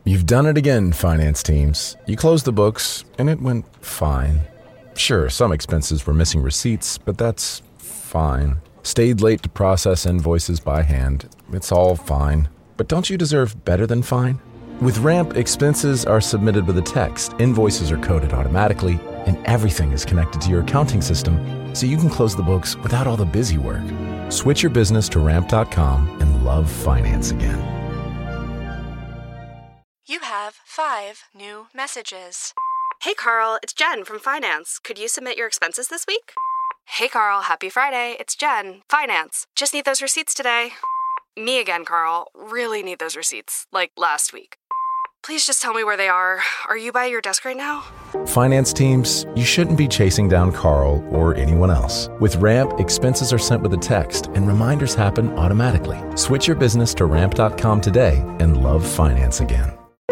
You've done it again, finance teams. You closed the books, and it went fine. Sure, some expenses were missing receipts, but that's fine. Stayed late to process invoices by hand. It's all fine. But don't you deserve better than fine? With Ramp, expenses are submitted with a text, invoices are coded automatically, and everything is connected to your accounting system, so you can close the books without all the busy work. Switch your business to Ramp.com and love finance again. You have 5 new messages. Hey Carl, it's Jen from Finance. Could you submit your expenses this week? Hey Carl, happy Friday. It's Jen, Finance. Just need those receipts today. Me again, Carl. Really need those receipts, like last week. Please just tell me where they are. Are you by your desk right now? Finance teams, you shouldn't be chasing down Carl or anyone else. With Ramp, expenses are sent with a text and reminders happen automatically. Switch your business to Ramp.com today and love finance again.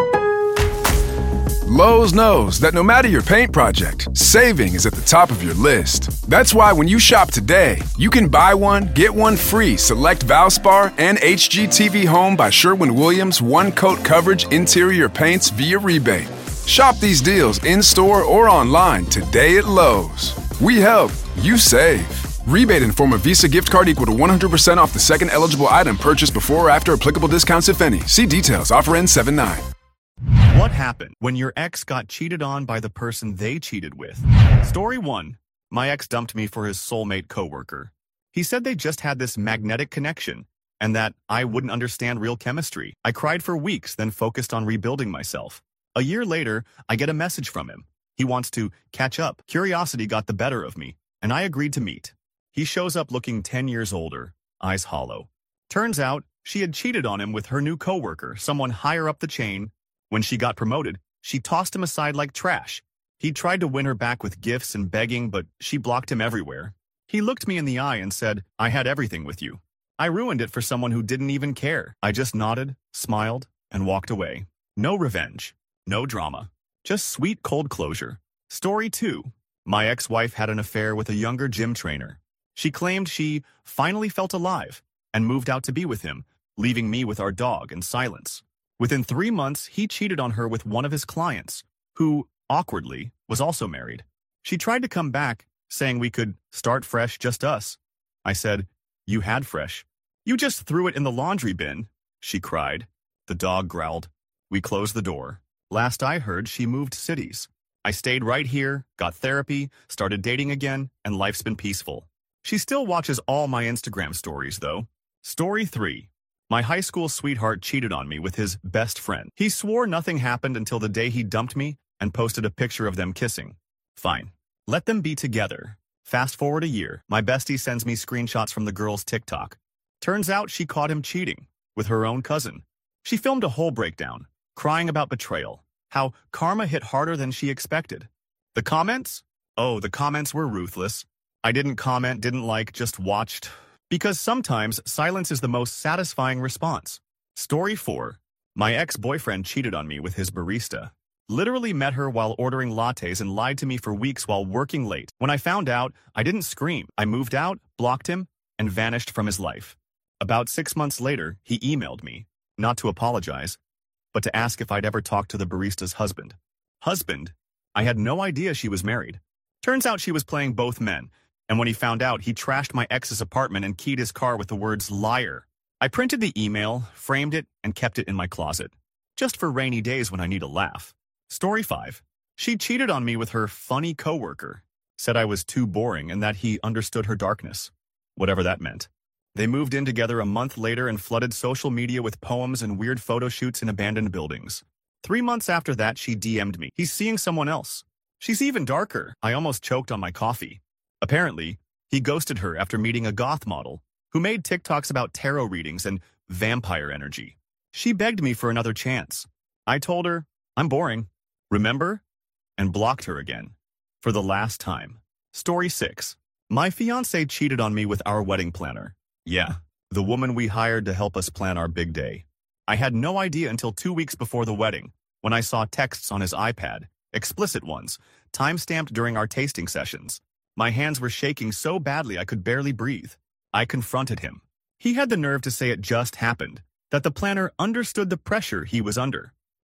Lowe's knows that no matter your paint project, saving is at the top of your list. That's why when you shop today, you can buy one, get one free select Valspar and HGTV Home by Sherwin-Williams one-coat coverage interior paints via rebate. Shop these deals in-store or online today at Lowe's. We help, you save. Rebate in form of Visa gift card equal to 100% off the second eligible item purchased before or after applicable discounts if any. See details. Offer ends 7/9. What happened when your ex got cheated on by the person they cheated with? Story 1. My ex dumped me for his soulmate coworker. He said they just had this magnetic connection and that I wouldn't understand real chemistry. I cried for weeks, then focused on rebuilding myself. A year later, I get a message from him. He wants to catch up. Curiosity got the better of me, and I agreed to meet. He shows up looking 10 years older, eyes hollow. Turns out, she had cheated on him with her new coworker, someone higher up the chain. When she got promoted, she tossed him aside like trash. He tried to win her back with gifts and begging, but she blocked him everywhere. He looked me in the eye and said, "I had everything with you." I ruined it for someone who didn't even care. I just nodded, smiled, and walked away. No revenge, no drama, just sweet cold closure. Story 2. My ex-wife had an affair with a younger gym trainer. She claimed she finally felt alive and moved out to be with him, leaving me with our dog in silence. Within 3 months, he cheated on her with one of his clients, who, awkwardly, was also married. She tried to come back, saying we could start fresh, just us. I said, "You had fresh. You just threw it in the laundry bin," she cried. The dog growled. We closed the door. Last I heard, she moved cities. I stayed right here, got therapy, started dating again, and life's been peaceful. She still watches all my Instagram stories, though. Story 3. My high school sweetheart cheated on me with his best friend. He swore nothing happened until the day he dumped me and posted a picture of them kissing. Fine. Let them be together. Fast forward a year, my bestie sends me screenshots from the girl's TikTok. Turns out she caught him cheating with her own cousin. She filmed a whole breakdown, crying about betrayal, how karma hit harder than she expected. The comments? Oh, the comments were ruthless. I didn't comment, didn't like, just watched. Because sometimes silence is the most satisfying response. Story 4. My ex-boyfriend cheated on me with his barista. Literally met her while ordering lattes and lied to me for weeks while working late. When I found out, I didn't scream. I moved out, blocked him, and vanished from his life. About 6 months later, he emailed me, not to apologize, but to ask if I'd ever talked to the barista's husband. Husband? I had no idea she was married. Turns out she was playing both men. And when he found out, he trashed my ex's apartment and keyed his car with the words "liar." I printed the email, framed it, and kept it in my closet, just for rainy days when I need a laugh. Story 5. She cheated on me with her funny coworker, said I was too boring and that he understood her darkness, whatever that meant. They moved in together a month later and flooded social media with poems and weird photo shoots in abandoned buildings. 3 months after that, she DM'd me. He's seeing someone else. She's even darker. I almost choked on my coffee. Apparently, he ghosted her after meeting a goth model who made TikToks about tarot readings and vampire energy. She begged me for another chance. I told her, "I'm boring. Remember?" And blocked her again. For the last time. Story 6. My fiancé cheated on me with our wedding planner. Yeah, the woman we hired to help us plan our big day. I had no idea until 2 weeks before the wedding, when I saw texts on his iPad, explicit ones, time-stamped during our tasting sessions. My hands were shaking so badly I could barely breathe. I confronted him. He had the nerve to say it just happened, that the planner understood the pressure he was under.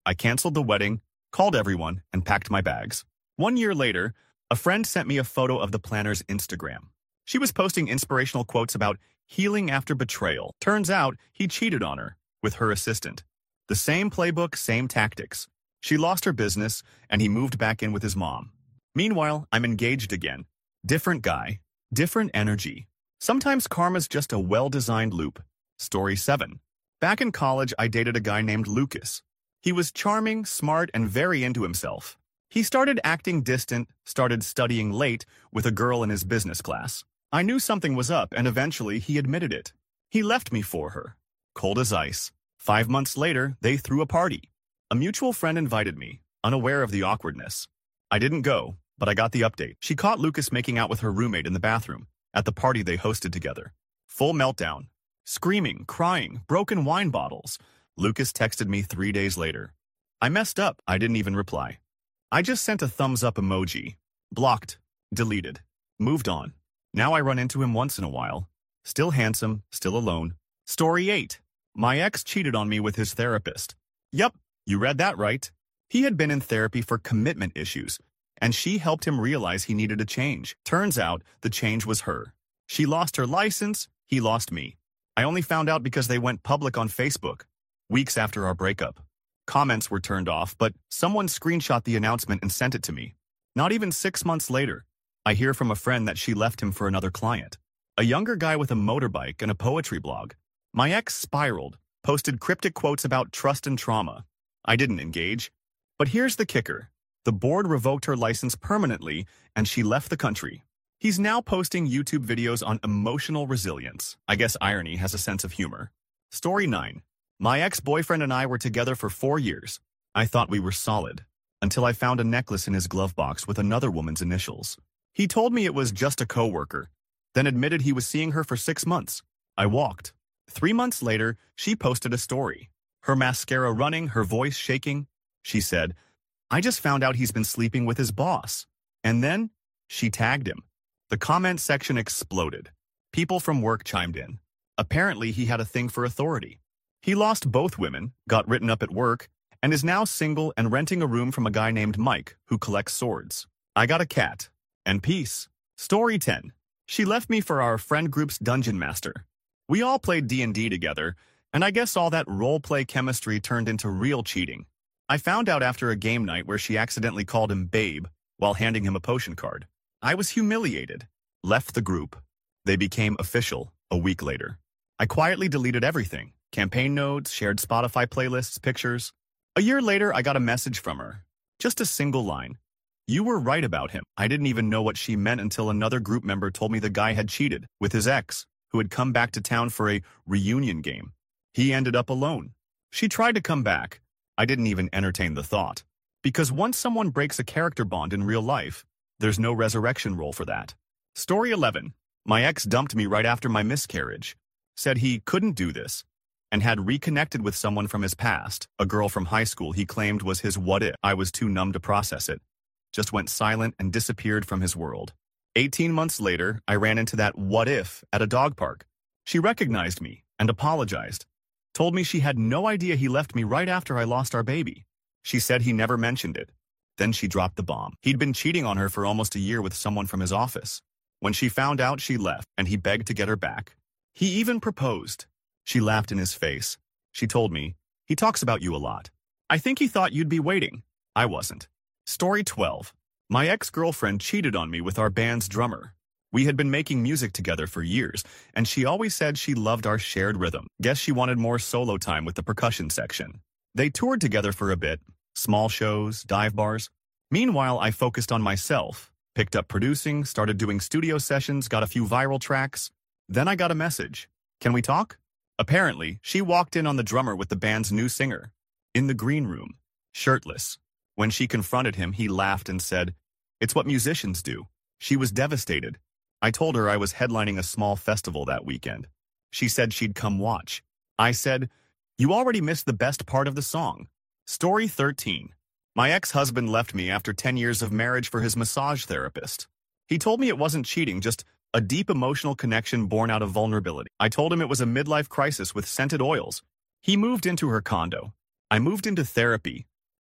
I canceled the wedding, called everyone, and packed my bags. 1 year later, a friend sent me a photo of the planner's Instagram. She was posting inspirational quotes about healing after betrayal. Turns out he cheated on her with her assistant. The same playbook, same tactics. She lost her business, and he moved back in with his mom. Meanwhile, I'm engaged again. Different guy, different energy. Sometimes karma's just a well-designed loop. Story 7. Back in college, I dated a guy named Lucas. He was charming, smart, and very into himself. He started acting distant, started studying late with a girl in his business class. I knew something was up, and eventually he admitted it. He left me for her. Cold as ice. 5 months later, they threw a party. A mutual friend invited me, unaware of the awkwardness. I didn't go, but I got the update. She caught Lucas making out with her roommate in the bathroom at the party they hosted together. Full meltdown. Screaming, crying, broken wine bottles. Lucas texted me 3 days later. I messed up. I didn't even reply. I just sent a thumbs up emoji. Blocked. Deleted. Moved on. Now I run into him once in a while. Still handsome, still alone. Story 8. My ex cheated on me with his therapist. Yep, you read that right. He had been in therapy for commitment issues, and she helped him realize he needed a change. Turns out, the change was her. She lost her license, he lost me. I only found out because they went public on Facebook, weeks after our breakup. Comments were turned off, but someone screenshot the announcement and sent it to me. Not even 6 months later, I hear from a friend that she left him for another client. A younger guy with a motorbike and a poetry blog. My ex spiraled, posted cryptic quotes about trust and trauma. I didn't engage. But here's the kicker. The board revoked her license permanently, and she left the country. He's now posting YouTube videos on emotional resilience. I guess irony has a sense of humor. Story 9. My ex-boyfriend and I were together for 4 years. I thought we were solid, until I found a necklace in his glove box with another woman's initials. He told me it was just a coworker, then admitted he was seeing her for 6 months. I walked. 3 months later, she posted a story. Her mascara running, her voice shaking. She said, I just found out he's been sleeping with his boss. And then, she tagged him. The comment section exploded. People from work chimed in. Apparently, he had a thing for authority. He lost both women, got written up at work, and is now single and renting a room from a guy named Mike, who collects swords. I got a cat. And peace. Story 10. She left me for our friend group's dungeon master. We all played D&D together, and I guess all that role-play chemistry turned into real cheating. I found out after a game night where she accidentally called him babe while handing him a potion card. I was humiliated. Left the group. They became official a week later. I quietly deleted everything. Campaign notes, shared Spotify playlists, pictures. A year later, I got a message from her. Just a single line. You were right about him. I didn't even know what she meant until another group member told me the guy had cheated with his ex, who had come back to town for a reunion game. He ended up alone. She tried to come back. I didn't even entertain the thought. Because once someone breaks a character bond in real life, there's no resurrection role for that. Story 11. My ex dumped me right after my miscarriage. Said he couldn't do this, and had reconnected with someone from his past, a girl from high school he claimed was his what if. I was too numb to process it. Just went silent and disappeared from his world. 18 months later, I ran into that what if at a dog park. She recognized me and apologized. Told me she had no idea he left me right after I lost our baby. She said he never mentioned it. Then she dropped the bomb. He'd been cheating on her for almost a year with someone from his office. When she found out, she left, and he begged to get her back. He even proposed. She laughed in his face. She told me, he talks about you a lot. I think he thought you'd be waiting. I wasn't. Story 12. My ex-girlfriend cheated on me with our band's drummer. We had been making music together for years, and she always said she loved our shared rhythm. Guess she wanted more solo time with the percussion section. They toured together for a bit, small shows, dive bars. Meanwhile, I focused on myself, picked up producing, started doing studio sessions, got a few viral tracks. Then I got a message. Can we talk? Apparently, she walked in on the drummer with the band's new singer. In the green room, shirtless. When she confronted him, he laughed and said, "It's what musicians do." She was devastated. I told her I was headlining a small festival that weekend. She said she'd come watch. I said, "You already missed the best part of the song." Story 13. My ex-husband left me after 10 years of marriage for his massage therapist. He told me it wasn't cheating, just a deep emotional connection born out of vulnerability. I told him it was a midlife crisis with scented oils. He moved into her condo. I moved into therapy,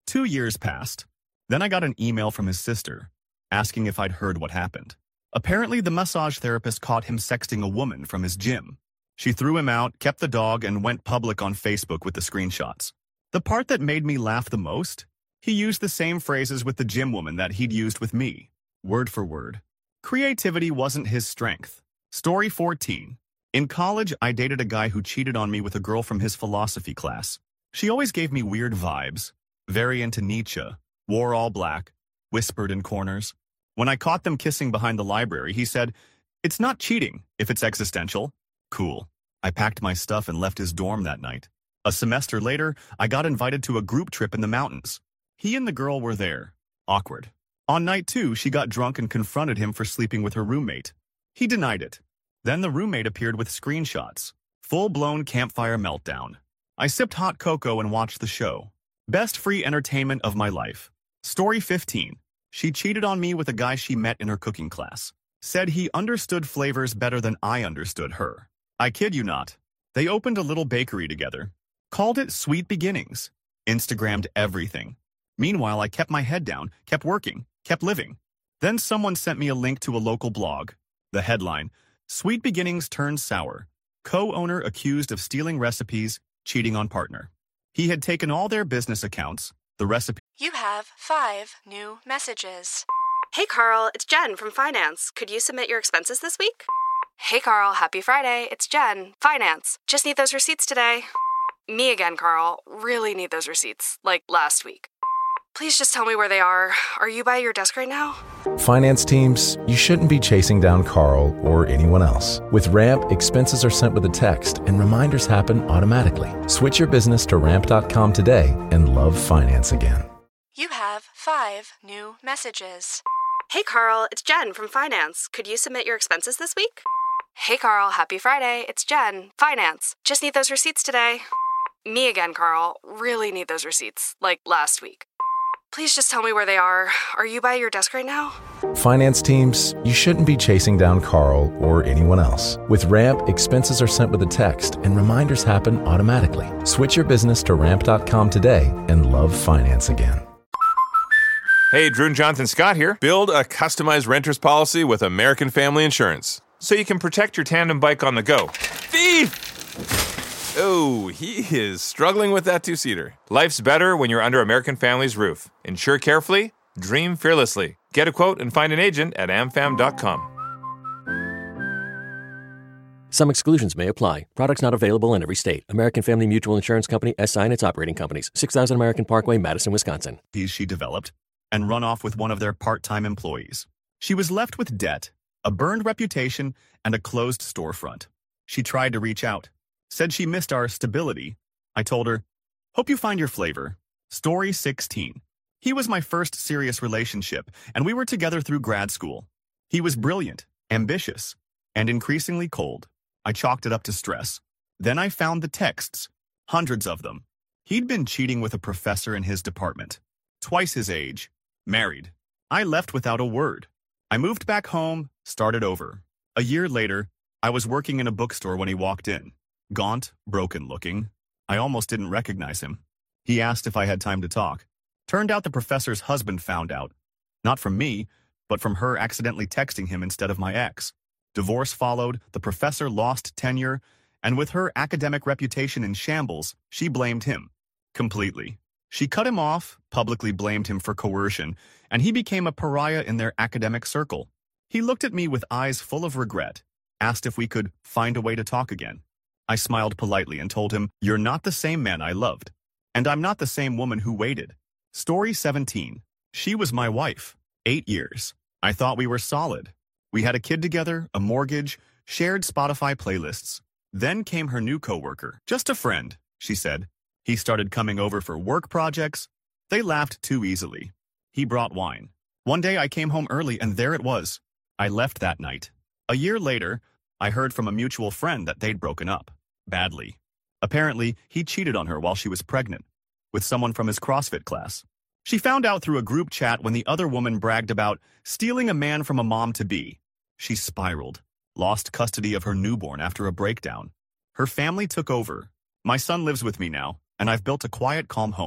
2 years passed. Then I got an email from his sister, asking if I'd heard what happened. Apparently, the massage therapist caught him sexting a woman from his gym. She threw him out, kept the dog, and went public on Facebook with the screenshots. The part that made me laugh the most? He used the same phrases with the gym woman that he'd used with me, word for word. Creativity wasn't his strength. Story 14. In college, I dated a guy who cheated on me with a girl from his philosophy class. She always gave me weird vibes, very into Nietzsche, wore all black, whispered in corners. When I caught them kissing behind the library, he said, "It's not cheating if it's existential." Cool. I packed my stuff and left his dorm that night. A semester later, I got invited to a group trip in the mountains. He and the girl were there. Awkward. On night 2, she got drunk and confronted him for sleeping with her roommate. He denied it. Then the roommate appeared with screenshots. Full-blown campfire meltdown. I sipped hot cocoa and watched the show. Best free entertainment of my life. Story 15. She cheated on me with a guy she met in her cooking class. Said he understood flavors better than I understood her. I kid you not. They opened a little bakery together. Called it Sweet Beginnings. Instagrammed everything. Meanwhile, I kept my head down, kept working, kept living. Then someone sent me a link to a local blog. The headline, Sweet Beginnings Turned Sour. Co-owner accused of stealing recipes, cheating on partner. He had taken all their business accounts, the recipe. You have 5 new messages. Hey, Carl, it's Jen from Finance. Could you submit your expenses this week? Hey, Carl, happy Friday. It's Jen, Finance. Just need those receipts today. Me again, Carl. Really need those receipts, like last week. Please just tell me where they are. Are you by your desk right now? Finance teams, you shouldn't be chasing down Carl or anyone else. With Ramp, expenses are sent with a text and reminders happen automatically. Switch your business to ramp.com today and love finance again. You have 5 new messages. Hey, Carl, it's Jen from Finance. Could you submit your expenses this week? Hey, Carl, happy Friday. It's Jen, Finance. Just need those receipts today. Me again, Carl. Really need those receipts, like last week. Please just tell me where they are. Are you by your desk right now? Finance teams, you shouldn't be chasing down Carl or anyone else. With Ramp, expenses are sent with a text and reminders happen automatically. Switch your business to ramp.com today and love finance again. Hey, Drew and Jonathan Scott here. Build a customized renter's policy with American Family Insurance so you can protect your tandem bike on the go. Thief! Oh, he is struggling with that two-seater. Life's better when you're under American Family's roof. Insure carefully, dream fearlessly. Get a quote and find an agent at amfam.com. Some exclusions may apply. Products not available in every state. American Family Mutual Insurance Company, SI and its operating companies. 6000 American Parkway, Madison, Wisconsin. She developed and run off with one of their part-time employees. She was left with debt, a burned reputation, and a closed storefront. She tried to reach out. Said she missed our stability. I told her, hope you find your flavor. Story 16. He was my first serious relationship, and we were together through grad school. He was brilliant, ambitious, and increasingly cold. I chalked it up to stress. Then I found the texts, hundreds of them. He'd been cheating with a professor in his department. Twice his age. Married. I left without a word. I moved back home, started over. A year later, I was working in a bookstore when he walked in. Gaunt, broken-looking. I almost didn't recognize him. He asked if I had time to talk. Turned out the professor's husband found out. Not from me, but from her accidentally texting him instead of my ex. Divorce followed, the professor lost tenure, and with her academic reputation in shambles, she blamed him. Completely. She cut him off, publicly blamed him for coercion, and he became a pariah in their academic circle. He looked at me with eyes full of regret, asked if we could find a way to talk again. I smiled politely and told him, "You're not the same man I loved. And I'm not the same woman who waited." Story 17. She was my wife. 8 years. I thought we were solid. We had a kid together, a mortgage, shared Spotify playlists. Then came her new coworker. Just a friend, she said. He started coming over for work projects. They laughed too easily. He brought wine. One day I came home early and there it was. I left that night. A year later, I heard from a mutual friend that they'd broken up. Badly. Apparently, he cheated on her while she was pregnant, with someone from his CrossFit class. She found out through a group chat when the other woman bragged about stealing a man from a mom-to-be. She spiraled, lost custody of her newborn after a breakdown. Her family took over. My son lives with me now, and I've built a quiet, calm home.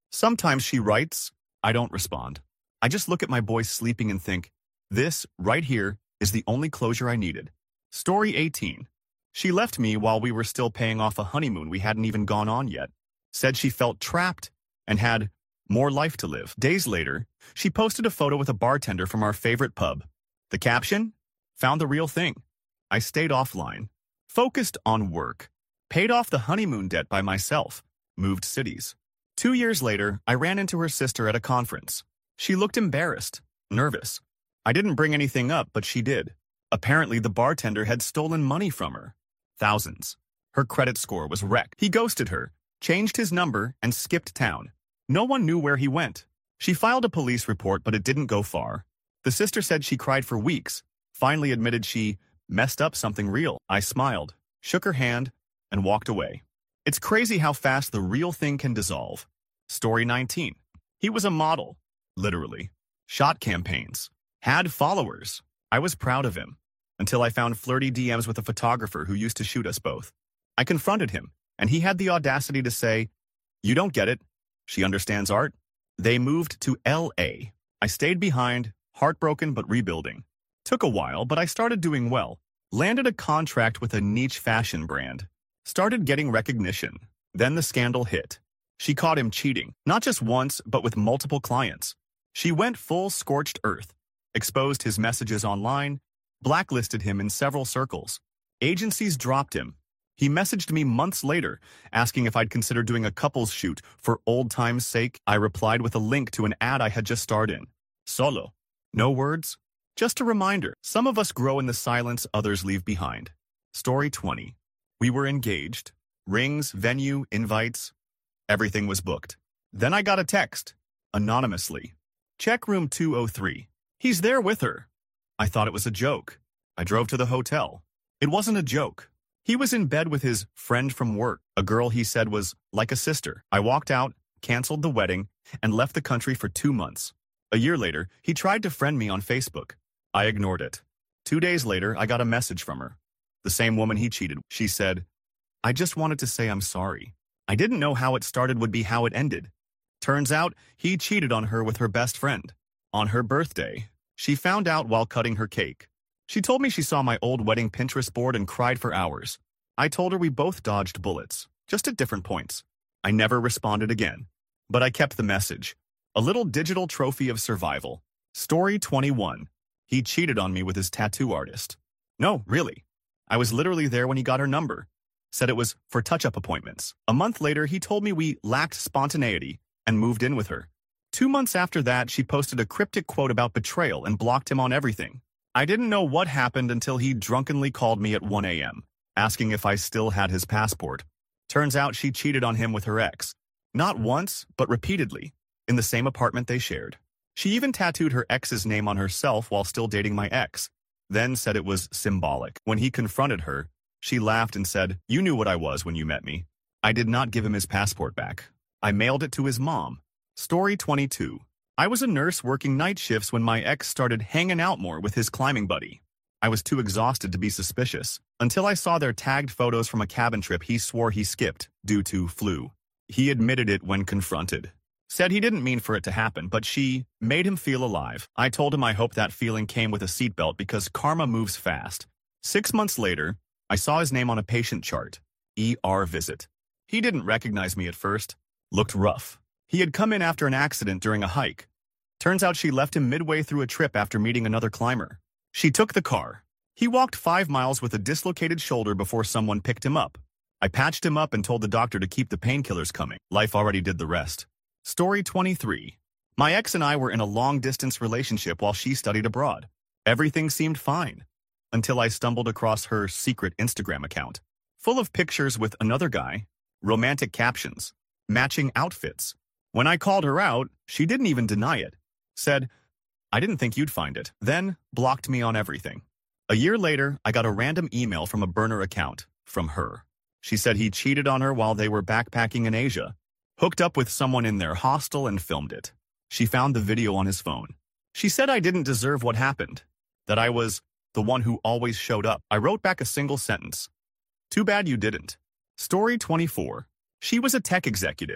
Sometimes she writes, I don't respond. I just look at my boys sleeping and think, this, right here, is the only closure I needed. Story 18. She left me while we were still paying off a honeymoon we hadn't even gone on yet. Said she felt trapped and had more life to live. Days later, she posted a photo with a bartender from our favorite pub. The caption? Found the real thing. I stayed offline, focused on work, paid off the honeymoon debt by myself, moved cities. 2 years later, I ran into her sister at a conference. She looked embarrassed, nervous. I didn't bring anything up, but she did. Apparently, the bartender had stolen money from her. Thousands. Her credit score was wrecked. He ghosted her, changed his number, and skipped town. No one knew where he went. She filed a police report, but it didn't go far. The sister said she cried for weeks, finally admitted she messed up something real. I smiled, shook her hand, and walked away. It's crazy how fast the real thing can dissolve. Story 19. He was a model, literally. Shot campaigns. Had followers. I was proud of him, until I found flirty DMs with a photographer who used to shoot us both. I confronted him, and he had the audacity to say, "You don't get it. She understands art." They moved to LA. I stayed behind, heartbroken but rebuilding. Took a while, but I started doing well. Landed a contract with a niche fashion brand. Started getting recognition. Then the scandal hit. She caught him cheating, not just once, but with multiple clients. She went full scorched earth, exposed his messages online, blacklisted him in several circles. Agencies dropped him. He messaged me months later, asking if I'd consider doing a couples shoot for old time's sake. I replied with a link to an ad I had just starred in. Solo. No words. Just a reminder. Some of us grow in the silence others leave behind. Story 20. We were engaged. Rings, venue, invites. Everything was booked. Then I got a text. Anonymously. Check room 203. He's there with her. I thought it was a joke. I drove to the hotel. It wasn't a joke. He was in bed with his friend from work, a girl he said was like a sister. I walked out, canceled the wedding, and left the country for 2 months. A year later, he tried to friend me on Facebook. I ignored it. 2 days later, I got a message from her. The same woman he cheated. She said, "I just wanted to say I'm sorry. I didn't know how it started would be how it ended." Turns out, he cheated on her with her best friend. On her birthday, she found out while cutting her cake. She told me she saw my old wedding Pinterest board and cried for hours. I told her we both dodged bullets, just at different points. I never responded again. But I kept the message. A little digital trophy of survival. Story 21. He cheated on me with his tattoo artist. No, really. I was literally there when he got her number. Said it was for touch-up appointments. A month later, he told me we lacked spontaneity and moved in with her. 2 months after that, she posted a cryptic quote about betrayal and blocked him on everything. I didn't know what happened until he drunkenly called me at 1 a.m., asking if I still had his passport. Turns out she cheated on him with her ex. Not once, but repeatedly, in the same apartment they shared. She even tattooed her ex's name on herself while still dating my ex, then said it was symbolic. When he confronted her, she laughed and said, "You knew what I was when you met me." I did not give him his passport back. I mailed it to his mom. Story 22. I was a nurse working night shifts when my ex started hanging out more with his climbing buddy. I was too exhausted to be suspicious, until I saw their tagged photos from a cabin trip he swore he skipped due to flu. He admitted it when confronted. Said he didn't mean for it to happen, but she made him feel alive. I told him I hoped that feeling came with a seatbelt because karma moves fast. 6 months later, I saw his name on a patient chart. ER visit. He didn't recognize me at first. Looked rough. He had come in after an accident during a hike. Turns out she left him midway through a trip after meeting another climber. She took the car. He walked 5 miles with a dislocated shoulder before someone picked him up. I patched him up and told the doctor to keep the painkillers coming. Life already did the rest. Story 23. My ex and I were in a long-distance relationship while she studied abroad. Everything seemed fine, until I stumbled across her secret Instagram account, full of pictures with another guy, romantic captions, matching outfits. When I called her out, she didn't even deny it. Said, "I didn't think you'd find it." Then blocked me on everything. A year later, I got a random email from a burner account from her. She said he cheated on her while they were backpacking in Asia, hooked up with someone in their hostel and filmed it. She found the video on his phone. She said I didn't deserve what happened, that I was the one who always showed up. I wrote back a single sentence. "Too bad you didn't." Story 24. She was a tech executive,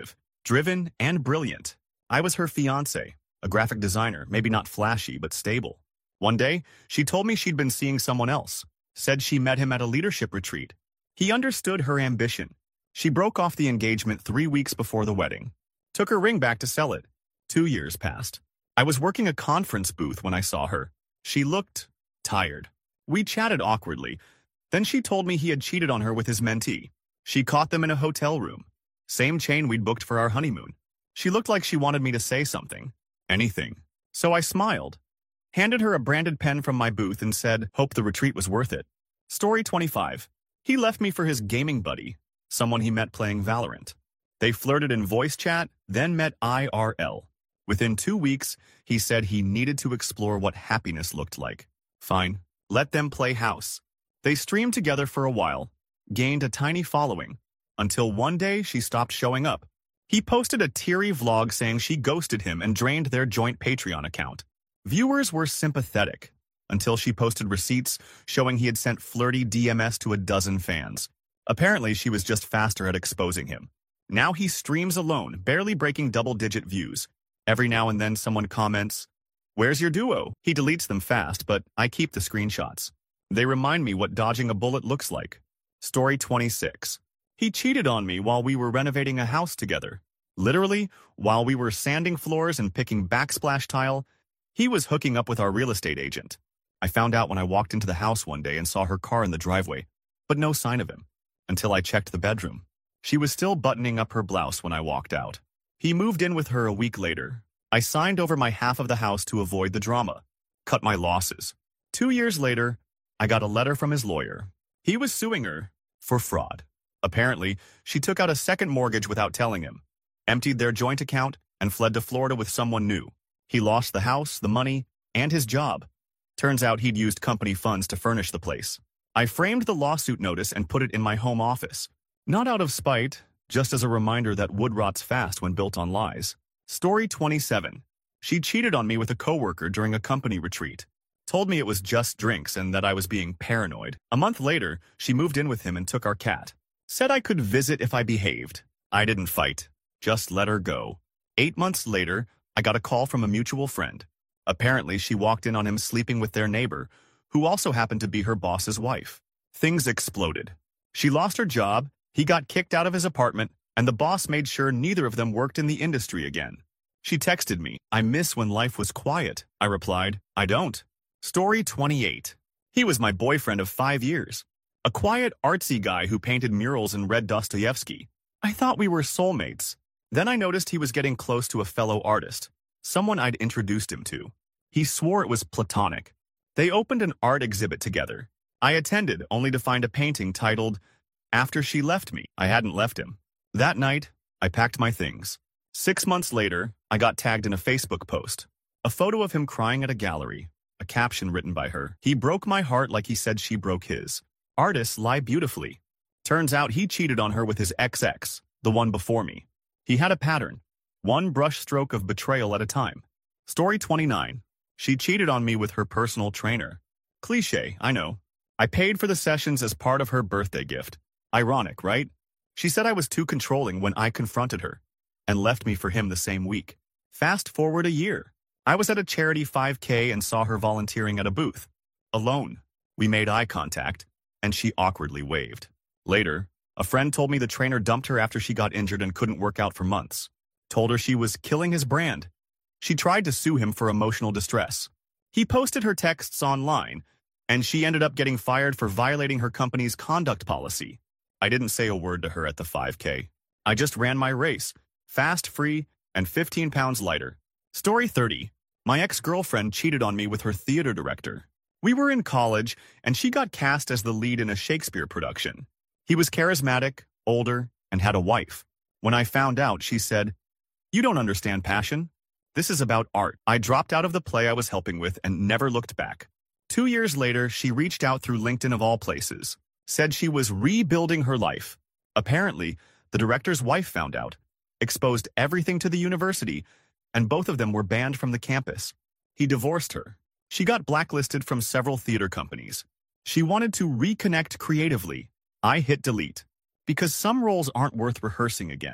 driven, and brilliant. I was her fiancé, a graphic designer, maybe not flashy, but stable. One day, she told me she'd been seeing someone else, said she met him at a leadership retreat. He understood her ambition. She broke off the engagement 3 weeks before the wedding, took her ring back to sell it. 2 years passed. I was working a conference booth when I saw her. She looked tired. We chatted awkwardly. Then she told me he had cheated on her with his mentee. She caught them in a hotel room. Same chain we'd booked for our honeymoon. She looked like she wanted me to say something. Anything. So I smiled, handed her a branded pen from my booth and said, hope the retreat was worth it. Story 25. He left me for his gaming buddy, someone he met playing Valorant. They flirted in voice chat, then met IRL. Within 2 weeks, he said he needed to explore what happiness looked like. Fine, let them play house. They streamed together for a while, gained a tiny following, until one day she stopped showing up. He posted a teary vlog saying she ghosted him and drained their joint Patreon account. Viewers were sympathetic, until she posted receipts showing he had sent flirty DMS to a dozen fans. Apparently, she was just faster at exposing him. Now he streams alone, barely breaking double-digit views. Every now and then someone comments, "Where's your duo?" He deletes them fast, but I keep the screenshots. They remind me what dodging a bullet looks like. Story 26. He cheated on me while we were renovating a house together. Literally, while we were sanding floors and picking backsplash tile, he was hooking up with our real estate agent. I found out when I walked into the house one day and saw her car in the driveway, but no sign of him, until I checked the bedroom. She was still buttoning up her blouse when I walked out. He moved in with her a week later. I signed over my half of the house to avoid the drama, cut my losses. 2 years later, I got a letter from his lawyer. He was suing her for fraud. Apparently, she took out a second mortgage without telling him, emptied their joint account, and fled to Florida with someone new. He lost the house, the money, and his job. Turns out he'd used company funds to furnish the place. I framed the lawsuit notice and put it in my home office. Not out of spite, just as a reminder that wood rots fast when built on lies. Story 27. She cheated on me with a coworker during a company retreat. Told me it was just drinks and that I was being paranoid. A month later, she moved in with him and took our cat. Said I could visit if I behaved. I didn't fight. Just let her go. 8 months later, I got a call from a mutual friend. Apparently, she walked in on him sleeping with their neighbor, who also happened to be her boss's wife. Things exploded. She lost her job, he got kicked out of his apartment, and the boss made sure neither of them worked in the industry again. She texted me, "I miss when life was quiet." I replied, "I don't." Story 28. He was my boyfriend of 5 years. A quiet, artsy guy who painted murals and read Dostoevsky. I thought we were soulmates. Then I noticed he was getting close to a fellow artist, someone I'd introduced him to. He swore it was platonic. They opened an art exhibit together. I attended, only to find a painting titled, "After She Left Me." I hadn't left him. That night, I packed my things. 6 months later, I got tagged in a Facebook post. A photo of him crying at a gallery, a caption written by her. "He broke my heart like he said she broke his. Artists lie beautifully." Turns out he cheated on her with his ex, the one before me. He had a pattern, one brush stroke of betrayal at a time. Story 29. She cheated on me with her personal trainer. Cliché, I know. I paid for the sessions as part of her birthday gift. Ironic, right? She said I was too controlling when I confronted her, and left me for him the same week. Fast forward a year. I was at a charity 5K and saw her volunteering at a booth. Alone. We made eye contact, and she awkwardly waved. Later, a friend told me the trainer dumped her after she got injured and couldn't work out for months. Told her she was killing his brand. She tried to sue him for emotional distress. He posted her texts online, and she ended up getting fired for violating her company's conduct policy. I didn't say a word to her at the 5K. I just ran my race, fast, free, and 15 pounds lighter. Story 30. My ex-girlfriend cheated on me with her theater director. We were in college, and she got cast as the lead in a Shakespeare production. He was charismatic, older, and had a wife. When I found out, she said, "You don't understand passion. This is about art." I dropped out of the play I was helping with and never looked back. 2 years later, she reached out through LinkedIn of all places. Said she was rebuilding her life. Apparently, the director's wife found out, exposed everything to the university, and both of them were banned from the campus. He divorced her. She got blacklisted from several theater companies. She wanted to reconnect creatively. I hit delete, because some roles aren't worth rehearsing again.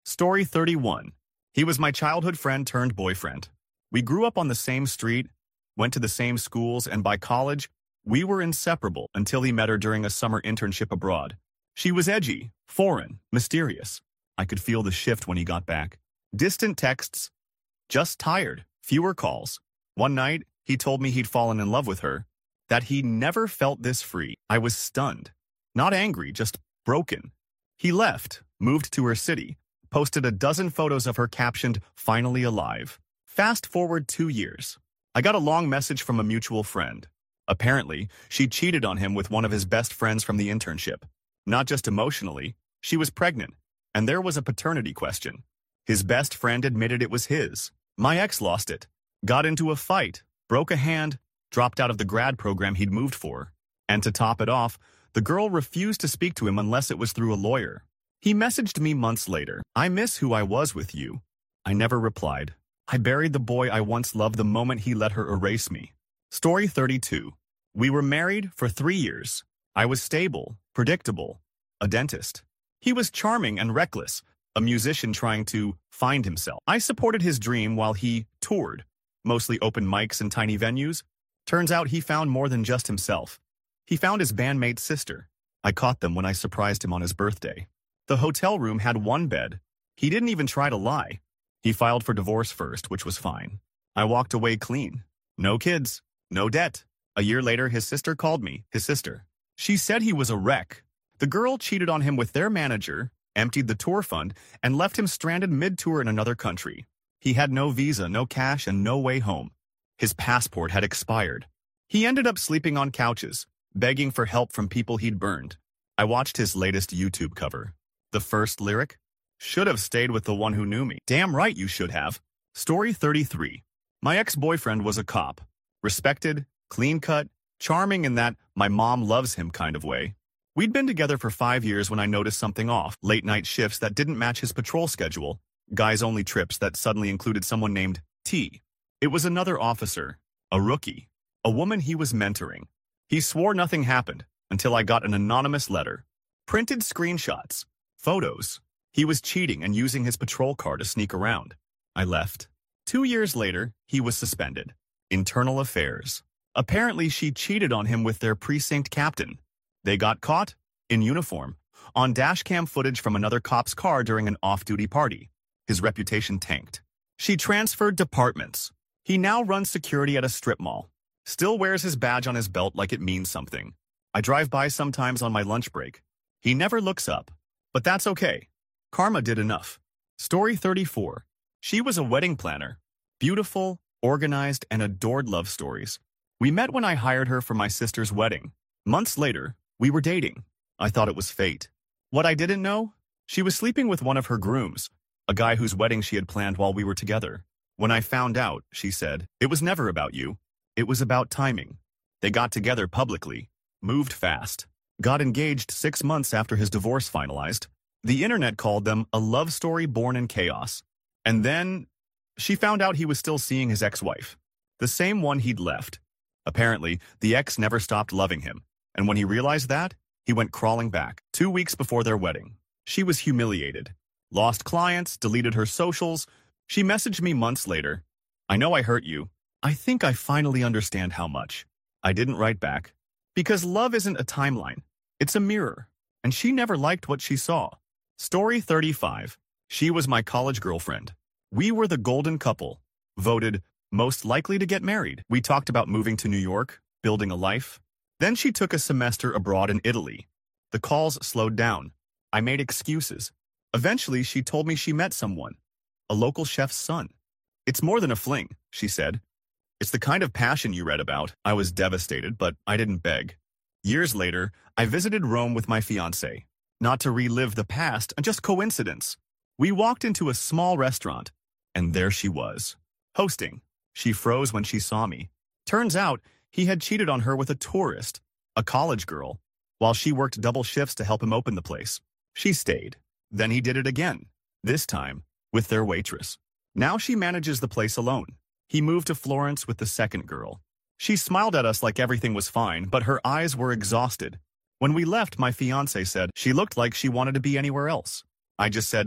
Story 31. He was my childhood friend turned boyfriend. We grew up on the same street, went to the same schools, and by college, we were inseparable until he met her during a summer internship abroad. She was edgy, foreign, mysterious. I could feel the shift when he got back. Distant texts, just tired, fewer calls. One night, he told me he'd fallen in love with her, that he never felt this free. I was stunned. Not angry, just broken. He left, moved to her city, posted a dozen photos of her captioned, "Finally alive." Fast forward 2 years. I got a long message from a mutual friend. Apparently, she cheated on him with one of his best friends from the internship. Not just emotionally, she was pregnant, and there was a paternity question. His best friend admitted it was his. My ex lost it, got into a fight, broke a hand, dropped out of the grad program he'd moved for. And to top it off, the girl refused to speak to him unless it was through a lawyer. He messaged me months later, "I miss who I was with you." I never replied. I buried the boy I once loved the moment he let her erase me. Story 32. We were married for 3 years. I was stable, predictable, a dentist. He was charming and reckless, a musician trying to find himself. I supported his dream while he toured, mostly open mics and tiny venues. Turns out he found more than just himself. He found his bandmate's sister. I caught them when I surprised him on his birthday. The hotel room had one bed. He didn't even try to lie. He filed for divorce first, which was fine. I walked away clean. No kids, no debt. A year later, his sister called me, his sister. She said he was a wreck. The girl cheated on him with their manager, emptied the tour fund, and left him stranded mid-tour in another country. He had no visa, no cash, and no way home. His passport had expired. He ended up sleeping on couches, begging for help from people he'd burned. I watched his latest YouTube cover. The first lyric? Should have stayed with the one who knew me. Damn right you should have. Story 33. My ex-boyfriend was a cop. Respected, clean-cut, charming in that my mom loves him kind of way. We'd been together for 5 years when I noticed something off. Late-night shifts that didn't match his patrol schedule. Guys-only trips that suddenly included someone named T. It was another officer, a rookie, a woman he was mentoring. He swore nothing happened until I got an anonymous letter. Printed screenshots, photos. He was cheating and using his patrol car to sneak around. I left. 2 years later, he was suspended. Internal affairs. Apparently, she cheated on him with their precinct captain. They got caught, in uniform, on dashcam footage from another cop's car during an off-duty party. His reputation tanked. She transferred departments. He now runs security at a strip mall. Still wears his badge on his belt like it means something. I drive by sometimes on my lunch break. He never looks up. But that's okay. Karma did enough. Story 34. She was a wedding planner. Beautiful, organized, and adored love stories. We met when I hired her for my sister's wedding. Months later, we were dating. I thought it was fate. What I didn't know? She was sleeping with one of her grooms, a guy whose wedding she had planned while we were together. When I found out, she said, "It was never about you. It was about timing." They got together publicly, moved fast, got engaged 6 months after his divorce finalized. The internet called them a love story born in chaos. And then she found out he was still seeing his ex-wife, the same one he'd left. Apparently, the ex never stopped loving him, and when he realized that, he went crawling back. 2 weeks before their wedding, she was humiliated. Lost clients, deleted her socials. She messaged me months later, "I know I hurt you. I think I finally understand how much." I didn't write back. Because love isn't a timeline. It's a mirror. And she never liked what she saw. Story 35. She was my college girlfriend. We were the golden couple. Voted most likely to get married. We talked about moving to New York, building a life. Then she took a semester abroad in Italy. The calls slowed down. I made excuses. Eventually, she told me she met someone. A local chef's son. "It's more than a fling," she said. "It's the kind of passion you read about." I was devastated, but I didn't beg. Years later, I visited Rome with my fiancé. Not to relive the past, just coincidence. We walked into a small restaurant, and there she was, hosting. She froze when she saw me. Turns out, he had cheated on her with a tourist, a college girl, while she worked double shifts to help him open the place. She stayed. Then he did it again, this time with their waitress. Now she manages the place alone. He moved to Florence with the second girl. She smiled at us like everything was fine, but her eyes were exhausted. When we left, my fiancé said she looked like she wanted to be anywhere else. I just said,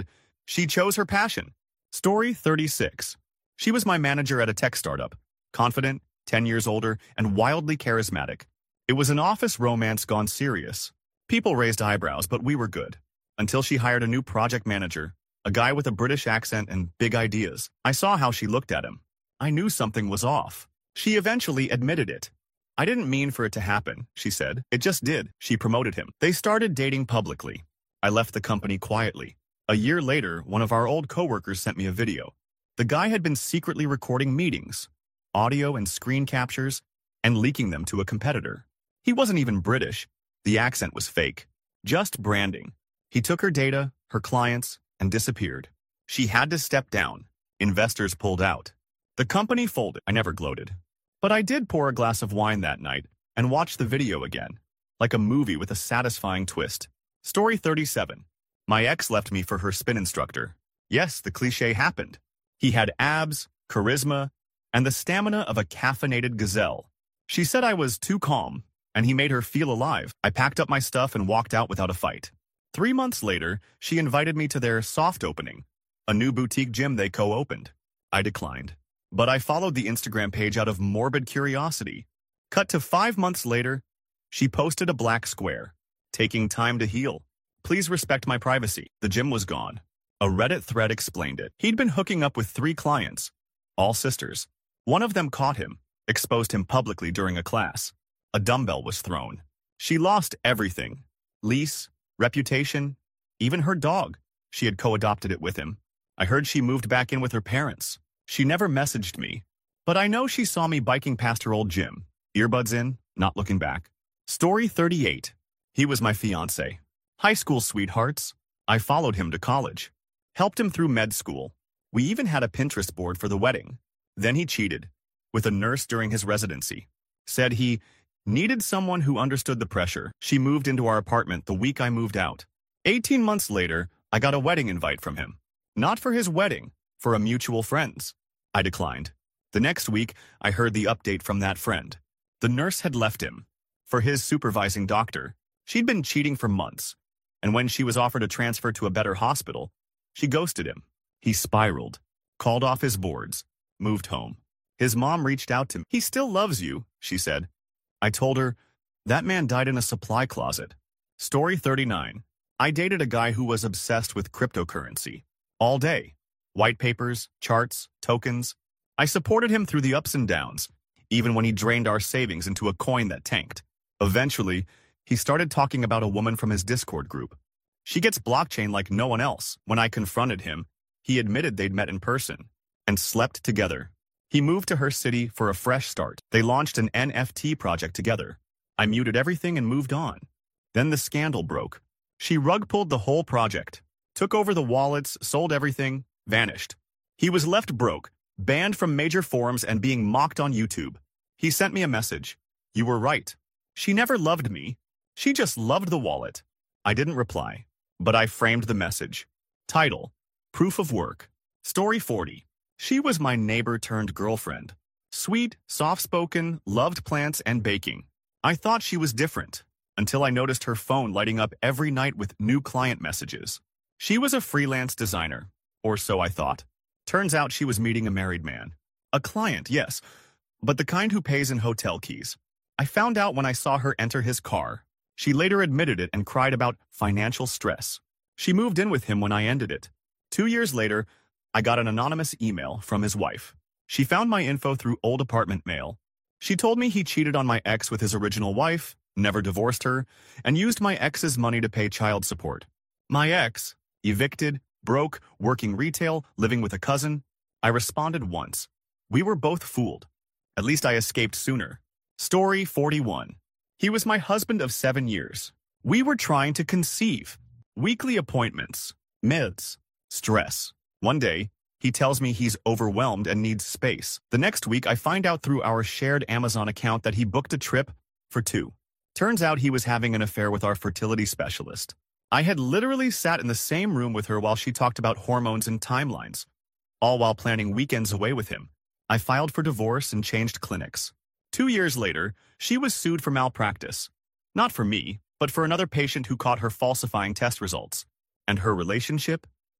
She chose her passion. Story 36. She was my manager at a tech startup. Confident, 10 years older, and wildly charismatic. It was an office romance gone serious. People raised eyebrows, but we were good. Until she hired a new project manager, a guy with a British accent and big ideas. I saw how she looked at him. I knew something was off. She eventually admitted it. I didn't mean for it to happen, she said. It just did. She promoted him. They started dating publicly. I left the company quietly. A year later, one of our old coworkers sent me a video. The guy had been secretly recording meetings, audio and screen captures, and leaking them to a competitor. He wasn't even British. The accent was fake. Just branding. He took her data, her clients, and disappeared. She had to step down. Investors pulled out. The company folded. I never gloated. But I did pour a glass of wine that night and watch the video again, like a movie with a satisfying twist. Story 37. My ex left me for her spin instructor. Yes, the cliché happened. He had abs, charisma, and the stamina of a caffeinated gazelle. She said I was too calm, and he made her feel alive. I packed up my stuff and walked out without a fight. 3 months later, she invited me to their soft opening, a new boutique gym they co-opened. I declined. But I followed the Instagram page out of morbid curiosity. Cut to 5 months later, she posted a black square, taking time to heal. Please respect my privacy. The gym was gone. A Reddit thread explained it. He'd been hooking up with 3 clients, all sisters. One of them caught him, exposed him publicly during a class. A dumbbell was thrown. She lost everything. Lease, reputation, even her dog. She had co-adopted it with him. I heard she moved back in with her parents. She never messaged me, but I know she saw me biking past her old gym, earbuds in, not looking back. Story 38. He was my fiancé. High school sweethearts. I followed him to college. Helped him through med school. We even had a Pinterest board for the wedding. Then he cheated with a nurse during his residency. Said he needed someone who understood the pressure. She moved into our apartment the week I moved out. 18 months later, I got a wedding invite from him. Not for his wedding, for a mutual friend's. I declined. The next week, I heard the update from that friend. The nurse had left him for his supervising doctor. She'd been cheating for months, and when she was offered a transfer to a better hospital, she ghosted him. He spiraled, called off his boards, moved home. His mom reached out to me. He still loves you, she said. I told her, that man died in a supply closet. Story 39. I dated a guy who was obsessed with cryptocurrency. All day. White papers, charts, tokens. I supported him through the ups and downs, even when he drained our savings into a coin that tanked. Eventually, he started talking about a woman from his Discord group. She gets blockchain like no one else. When I confronted him, he admitted they'd met in person and slept together. He moved to her city for a fresh start. They launched an NFT project together. I muted everything and moved on. Then the scandal broke. She rug-pulled the whole project, took over the wallets, sold everything, vanished. He was left broke, banned from major forums and being mocked on YouTube. He sent me a message. You were right. She never loved me. She just loved the wallet. I didn't reply, but I framed the message. Title: Proof of Work. Story 40. She was my neighbor turned girlfriend. Sweet, soft-spoken, loved plants and baking. I thought she was different, until I noticed her phone lighting up every night with new client messages. She was a freelance designer, or so I thought. Turns out she was meeting a married man. A client, yes, but the kind who pays in hotel keys. I found out when I saw her enter his car. She later admitted it and cried about financial stress. She moved in with him when I ended it. 2 years later, I got an anonymous email from his wife. She found my info through old apartment mail. She told me he cheated on my ex with his original wife, never divorced her, and used my ex's money to pay child support. My ex, evicted, broke, working retail, living with a cousin. I responded once. We were both fooled. At least I escaped sooner. Story 41. He was my husband of 7 years. We were trying to conceive. Weekly appointments, meds, stress. One day, he tells me he's overwhelmed and needs space. The next week, I find out through our shared Amazon account that he booked a trip for 2. Turns out he was having an affair with our fertility specialist. I had literally sat in the same room with her while she talked about hormones and timelines, all while planning weekends away with him. I filed for divorce and changed clinics. 2 years later, she was sued for malpractice. Not for me, but for another patient who caught her falsifying test results. And her relationship?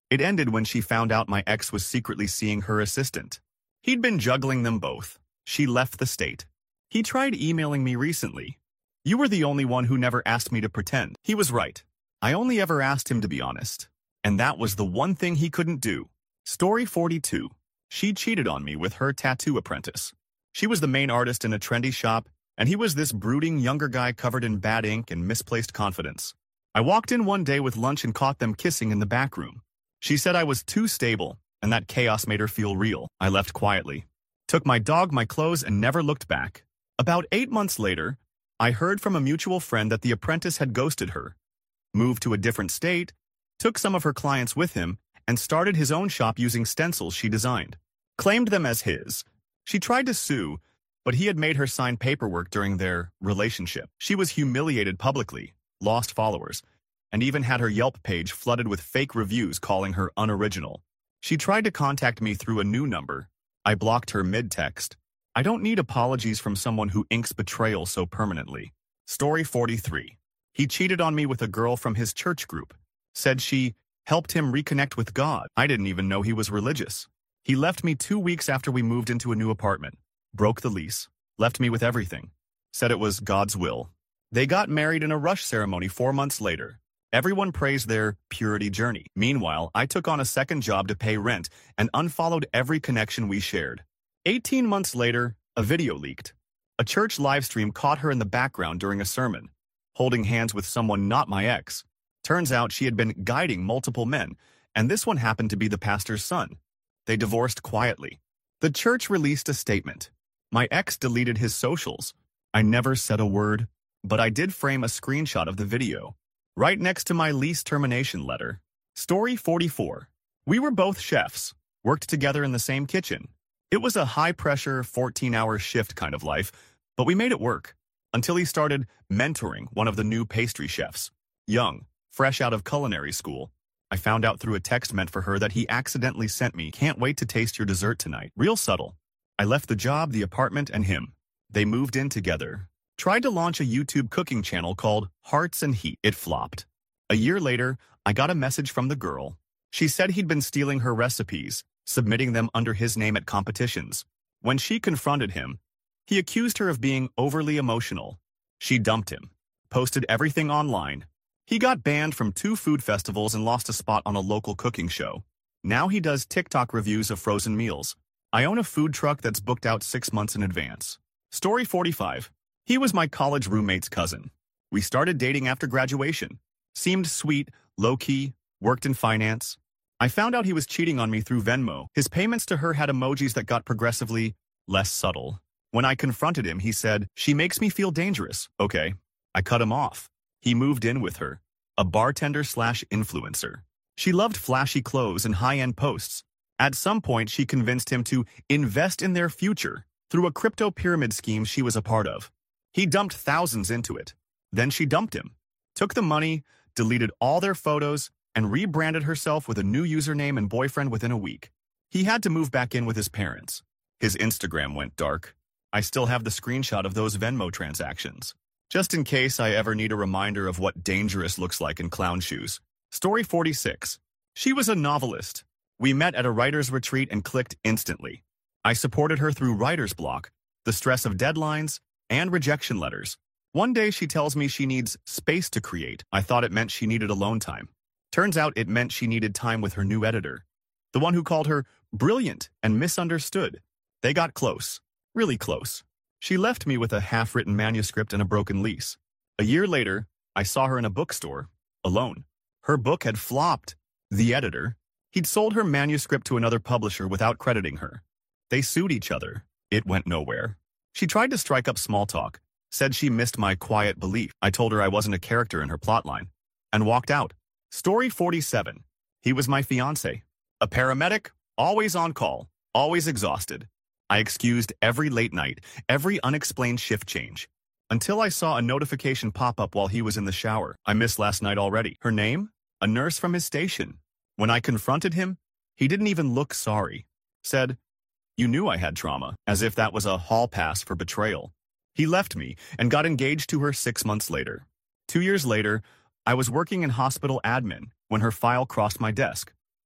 It ended when she found out my ex was secretly seeing her assistant. He'd been juggling them both. She left the state. He tried emailing me recently. You were the only one who never asked me to pretend. He was right. I only ever asked him to be honest. And that was the one thing he couldn't do. Story 42. She cheated on me with her tattoo apprentice. She was the main artist in a trendy shop, and he was this brooding younger guy covered in bad ink and misplaced confidence. I walked in one day with lunch and caught them kissing in the back room. She said I was too stable, and that chaos made her feel real. I left quietly, took my dog, my clothes, and never looked back. About 8 months later, I heard from a mutual friend that the apprentice had ghosted her, moved to a different state, took some of her clients with him, and started his own shop using stencils she designed. Claimed them as his. She tried to sue, but he had made her sign paperwork during their relationship. She was humiliated publicly, lost followers, and even had her Yelp page flooded with fake reviews calling her unoriginal. She tried to contact me through a new number. I blocked her mid-text. I don't need apologies from someone who inks betrayal so permanently. Story 43. He cheated on me with a girl from his church group. Said she helped him reconnect with God. I didn't even know he was religious. He left me 2 weeks after we moved into a new apartment. Broke the lease. Left me with everything. Said it was God's will. They got married in a rush ceremony 4 months later. Everyone praised their purity journey. Meanwhile, I took on a second job to pay rent and unfollowed every connection we shared. 18 months later, a video leaked. A church livestream caught her in the background during a sermon, holding hands with someone not my ex. Turns out she had been guiding multiple men, and this one happened to be the pastor's son. They divorced quietly. The church released a statement. My ex deleted his socials. I never said a word, but I did frame a screenshot of the video, right next to my lease termination letter. Story 44. We were both chefs, worked together in the same kitchen. It was a high-pressure, 14-hour shift kind of life, but we made it work, until he started mentoring one of the new pastry chefs. Young, fresh out of culinary school. I found out through a text meant for her that he accidentally sent me, "Can't wait to taste your dessert tonight." Real subtle. I left the job, the apartment, and him. They moved in together. Tried to launch a YouTube cooking channel called Hearts and Heat. It flopped. A year later, I got a message from the girl. She said he'd been stealing her recipes, submitting them under his name at competitions. When she confronted him, he accused her of being overly emotional. She dumped him, posted everything online. He got banned from 2 food festivals and lost a spot on a local cooking show. Now he does TikTok reviews of frozen meals. I own a food truck that's booked out 6 months in advance. Story 45. He was my college roommate's cousin. We started dating after graduation. Seemed sweet, low-key, worked in finance. I found out he was cheating on me through Venmo. His payments to her had emojis that got progressively less subtle. When I confronted him, he said, "She makes me feel dangerous." Okay. I cut him off. He moved in with her, a bartender/influencer. She loved flashy clothes and high-end posts. At some point, she convinced him to invest in their future through a crypto pyramid scheme she was a part of. He dumped thousands into it. Then she dumped him, took the money, deleted all their photos, and rebranded herself with a new username and boyfriend within a week. He had to move back in with his parents. His Instagram went dark. I still have the screenshot of those Venmo transactions, just in case I ever need a reminder of what dangerous looks like in clown shoes. Story 46. She was a novelist. We met at a writer's retreat and clicked instantly. I supported her through writer's block, the stress of deadlines, and rejection letters. One day she tells me she needs space to create. I thought it meant she needed alone time. Turns out it meant she needed time with her new editor, the one who called her brilliant and misunderstood. They got close, really close. She left me with a half-written manuscript and a broken lease. A year later, I saw her in a bookstore, alone. Her book had flopped. The editor, he'd sold her manuscript to another publisher without crediting her. They sued each other. It went nowhere. She tried to strike up small talk, said she missed my quiet belief. I told her I wasn't a character in her plotline, and walked out. Story 47. He was my fiancé. A paramedic, always on call, always exhausted. I excused every late night, every unexplained shift change, until I saw a notification pop up while he was in the shower. I missed last night already. Her name? A nurse from his station. When I confronted him, he didn't even look sorry. Said, "You knew I had trauma," as if that was a hall pass for betrayal. He left me and got engaged to her 6 months later. 2 years later, I was working in hospital admin when her file crossed my desk.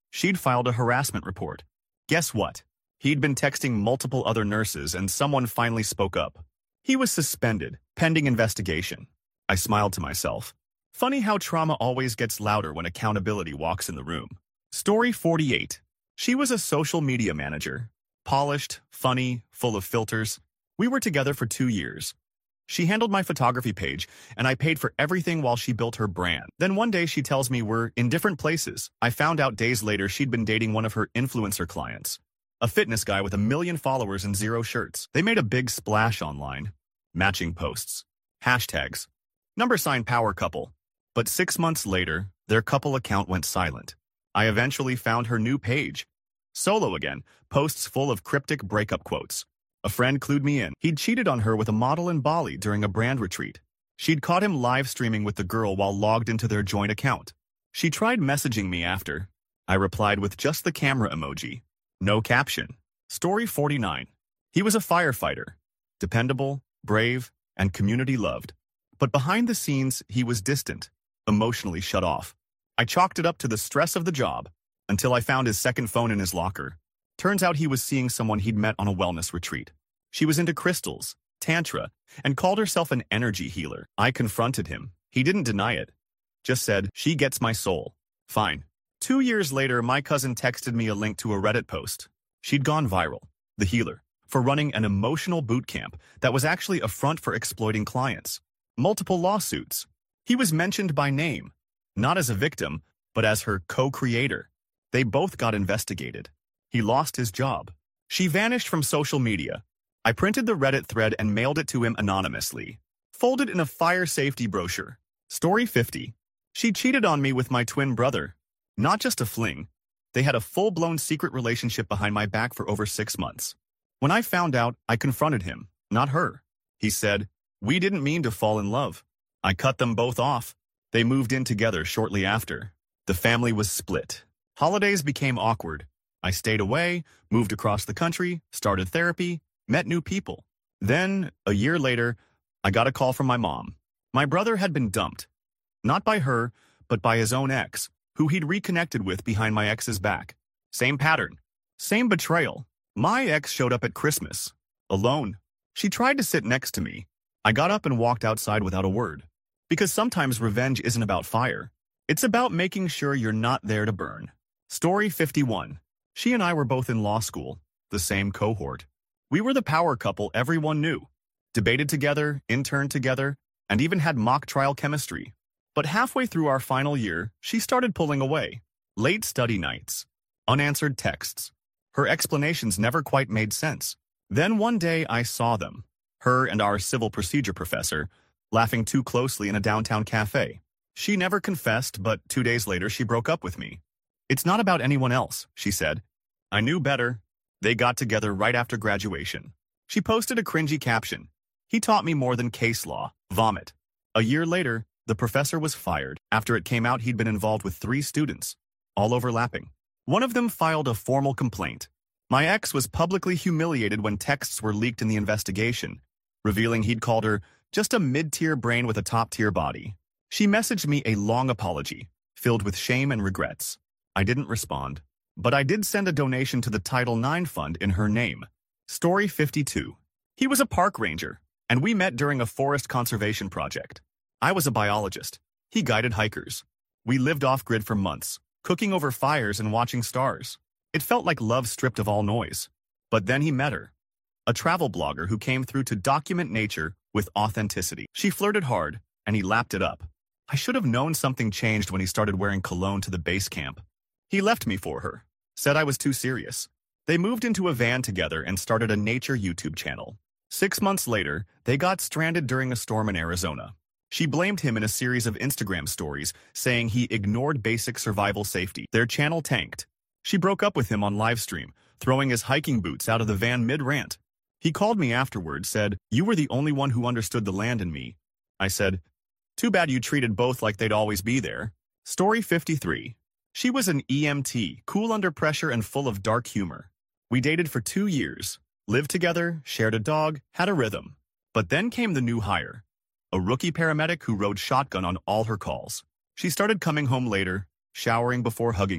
She'd filed a harassment report. Guess what? He'd been texting multiple other nurses and someone finally spoke up. He was suspended, pending investigation. I smiled to myself. Funny how trauma always gets louder when accountability walks in the room. Story 48. She was a social media manager. Polished, funny, full of filters. We were together for 2 years. She handled my photography page, and I paid for everything while she built her brand. Then one day she tells me we're in different places. I found out days later she'd been dating one of her influencer clients. A fitness guy with 1 million followers and 0 shirts. They made a big splash online. Matching posts. Hashtags. # power couple. But 6 months later, their couple account went silent. I eventually found her new page. Solo again, posts full of cryptic breakup quotes. A friend clued me in. He'd cheated on her with a model in Bali during a brand retreat. She'd caught him live streaming with the girl while logged into their joint account. She tried messaging me after. I replied with just the camera emoji. No caption. Story 49. He was a firefighter. Dependable, brave, and community loved. But behind the scenes, he was distant, emotionally shut off. I chalked it up to the stress of the job, until I found his second phone in his locker. Turns out he was seeing someone he'd met on a wellness retreat. She was into crystals, tantra, and called herself an energy healer. I confronted him. He didn't deny it. Just said, she gets my soul. Fine. 2 years later, my cousin texted me a link to a Reddit post. She'd gone viral, the healer, for running an emotional boot camp that was actually a front for exploiting clients. Multiple lawsuits. He was mentioned by name, not as a victim, but as her co-creator. They both got investigated. He lost his job. She vanished from social media. I printed the Reddit thread and mailed it to him anonymously. Folded in a fire safety brochure. Story 50. She cheated on me with my twin brother. Not just a fling. They had a full-blown secret relationship behind my back for over 6 months. When I found out, I confronted him, not her. He said, we didn't mean to fall in love. I cut them both off. They moved in together shortly after. The family was split. Holidays became awkward. I stayed away, moved across the country, started therapy, met new people. Then, a year later, I got a call from my mom. My brother had been dumped. Not by her, but by his own ex, who he'd reconnected with behind my ex's back. Same pattern. Same betrayal. My ex showed up at Christmas. Alone. She tried to sit next to me. I got up and walked outside without a word. Because sometimes revenge isn't about fire. It's about making sure you're not there to burn. Story 51. She and I were both in law school, the same cohort. We were the power couple everyone knew. Debated together, interned together, and even had mock trial chemistry. But halfway through our final year, she started pulling away. Late study nights. Unanswered texts. Her explanations never quite made sense. Then one day I saw them. Her and our civil procedure professor, laughing too closely in a downtown cafe. She never confessed, but 2 days later she broke up with me. It's not about anyone else, she said. I knew better. They got together right after graduation. She posted a cringy caption. He taught me more than case law. Vomit. A year later, the professor was fired after it came out he'd been involved with 3 students, all overlapping. One of them filed a formal complaint. My ex was publicly humiliated when texts were leaked in the investigation, revealing he'd called her just a mid-tier brain with a top-tier body. She messaged me a long apology, filled with shame and regrets. I didn't respond, but I did send a donation to the Title IX fund in her name. Story 52. He was a park ranger, and we met during a forest conservation project. I was a biologist. He guided hikers. We lived off-grid for months, cooking over fires and watching stars. It felt like love stripped of all noise. But then he met her. A travel blogger who came through to document nature with authenticity. She flirted hard, and he lapped it up. I should have known something changed when he started wearing cologne to the base camp. He left me for her, said I was too serious. They moved into a van together and started a nature YouTube channel. 6 months later, they got stranded during a storm in Arizona. She blamed him in a series of Instagram stories, saying he ignored basic survival safety. Their channel tanked. She broke up with him on livestream, throwing his hiking boots out of the van mid-rant. He called me afterward, said, "You were the only one who understood the land and me." I said, "Too bad you treated both like they'd always be there." Story 53. She was an EMT, cool under pressure and full of dark humor. We dated for 2 years, lived together, shared a dog, had a rhythm. But then came the new hire, a rookie paramedic who rode shotgun on all her calls. She started coming home later, showering before hugging me.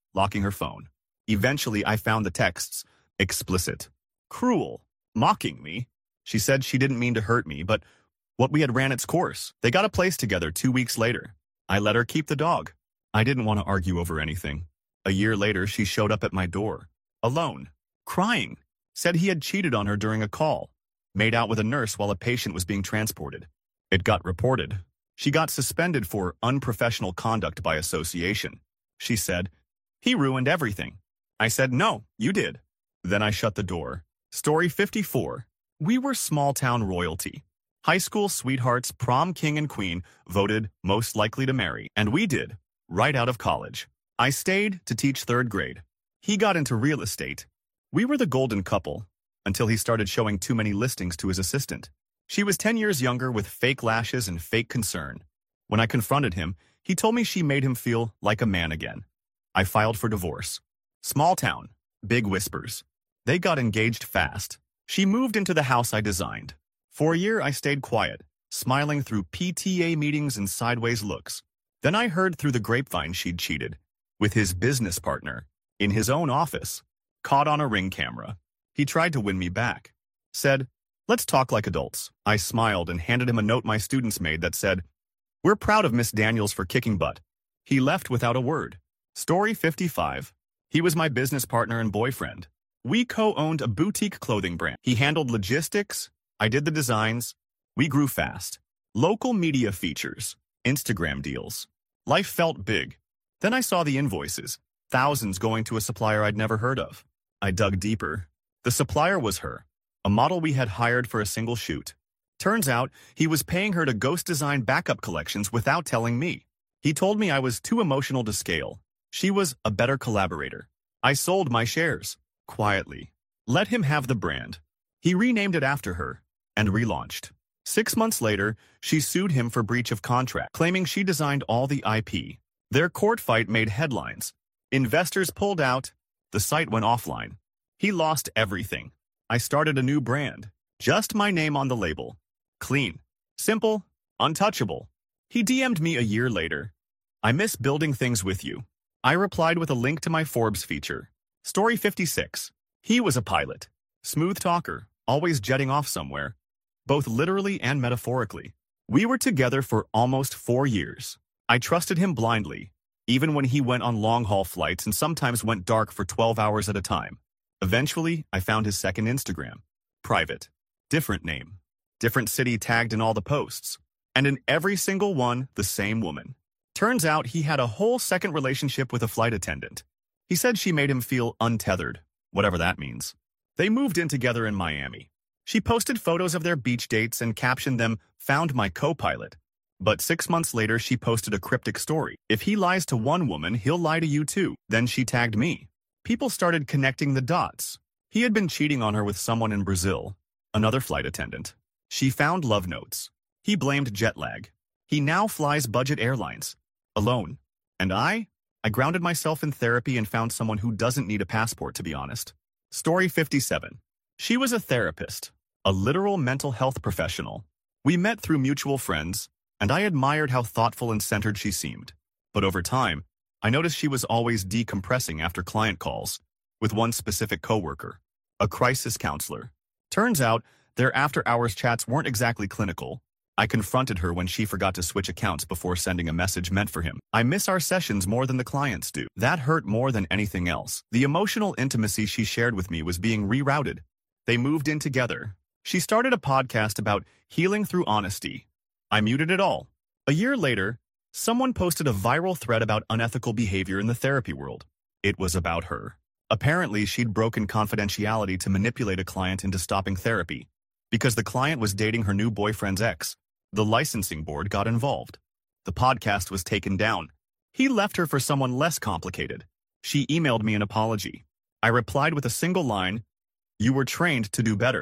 locking her phone. Eventually, I found the texts explicit, cruel, mocking me. She said she didn't mean to hurt me, but what we had ran its course. They got a place together 2 weeks later. I let her keep the dog. I didn't want to argue over anything. A year later, she showed up at my door, alone, crying, said he had cheated on her during a call, made out with a nurse while a patient was being transported. It got reported. She got suspended for unprofessional conduct by association. She said, "He ruined everything." I said, "No, you did." Then I shut the door. Story 54. We were small-town royalty. High school sweethearts, prom king and queen, voted most likely to marry, and we did, right out of college. I stayed to teach 3rd grade. He got into real estate. We were the golden couple, until he started showing too many listings to his assistant. She was 10 years younger with fake lashes and fake concern. When I confronted him, he told me she made him feel like a man again. I filed for divorce. Small town, big whispers. They got engaged fast. She moved into the house I designed. For a year, I stayed quiet, smiling through PTA meetings and sideways looks. Then I heard through the grapevine she'd cheated with his business partner in his own office, caught on a Ring camera. He tried to win me back. Said, "Let's talk like adults." I smiled and handed him a note my students made that said, "We're proud of Miss Daniels for kicking butt." He left without a word. Story 55. He was my business partner and boyfriend. We co-owned a boutique clothing brand. He handled logistics. I did the designs. We grew fast. Local media features. Instagram deals. Life felt big. Then I saw the invoices. Thousands going to a supplier I'd never heard of. I dug deeper. The supplier was her, a model we had hired for a single shoot. Turns out, he was paying her to ghost design backup collections without telling me. He told me I was too emotional to scale. She was a better collaborator. I sold my shares, quietly. Let him have the brand. He renamed it after her, and relaunched. 6 months later, she sued him for breach of contract, claiming she designed all the IP. Their court fight made headlines. Investors pulled out. The site went offline. He lost everything. I started a new brand. Just my name on the label. Clean. Simple. Untouchable. He DM'd me a year later. "I miss building things with you." I replied with a link to my Forbes feature. Story 56. He was a pilot. Smooth talker, always jetting off somewhere, both literally and metaphorically. We were together for almost 4 years. I trusted him blindly, even when he went on long-haul flights and sometimes went dark for 12 hours at a time. Eventually, I found his second Instagram. Private. Different name. Different city tagged in all the posts. And in every single one, the same woman. Turns out he had a whole second relationship with a flight attendant. He said she made him feel untethered, whatever that means. They moved in together in Miami. She posted photos of their beach dates and captioned them, "Found my co-pilot." But 6 months later, she posted a cryptic story. "If he lies to one woman, he'll lie to you too." Then she tagged me. People started connecting the dots. He had been cheating on her with someone in Brazil, another flight attendant. She found love notes. He blamed jet lag. He now flies budget airlines. Alone. And I grounded myself in therapy and found someone who doesn't need a passport, to be honest. Story 57. She was a therapist, a literal mental health professional. We met through mutual friends, and I admired how thoughtful and centered she seemed. But over time, I noticed she was always decompressing after client calls, with one specific coworker, a crisis counselor. Turns out, their after-hours chats weren't exactly clinical. I confronted her when she forgot to switch accounts before sending a message meant for him. I miss our sessions more than the clients do. That hurt more than anything else. The emotional intimacy she shared with me was being rerouted. They moved in together. She started a podcast about healing through honesty. I muted it all. A year later, someone posted a viral thread about unethical behavior in the therapy world. It was about her. Apparently, she'd broken confidentiality to manipulate a client into stopping therapy. Because the client was dating her new boyfriend's ex, the licensing board got involved. The podcast was taken down. He left her for someone less complicated. She emailed me an apology. I replied with a single line, "You were trained to do better."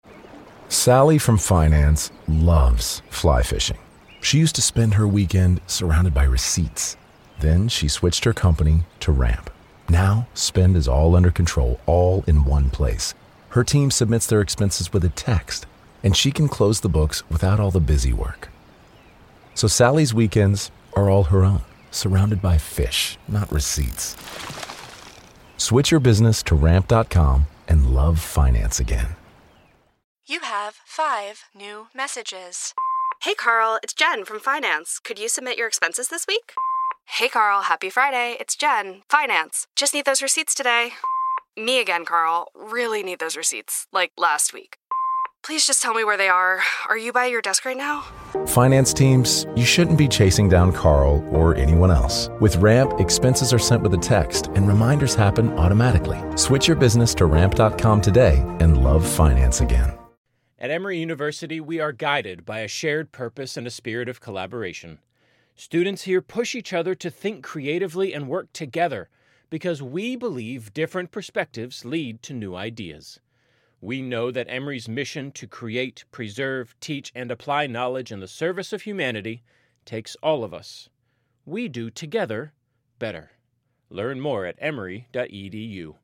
Sally from finance loves fly fishing. She used to spend her weekend surrounded by receipts. Then she switched her company to Ramp. Now, spend is all under control, all in one place. Her team submits their expenses with a text, and she can close the books without all the busy work. So Sally's weekends are all her own, surrounded by fish, not receipts. Switch your business to Ramp.com and love finance again. You have 5 new messages. Hey, Carl, it's Jen from Finance. Could you submit your expenses this week? Hey, Carl, happy Friday. It's Jen, Finance. Just need those receipts today. Me again, Carl. Really need those receipts, like last week. Please just tell me where they are. Are you by your desk right now? Finance teams, you shouldn't be chasing down Carl or anyone else. With Ramp, expenses are sent with a text and reminders happen automatically. Switch your business to Ramp.com today and love finance again. At Emory University, we are guided by a shared purpose and a spirit of collaboration. Students here push each other to think creatively and work together because we believe different perspectives lead to new ideas. We know that Emory's mission to create, preserve, teach, and apply knowledge in the service of humanity takes all of us. We do together better. Learn more at emory.edu.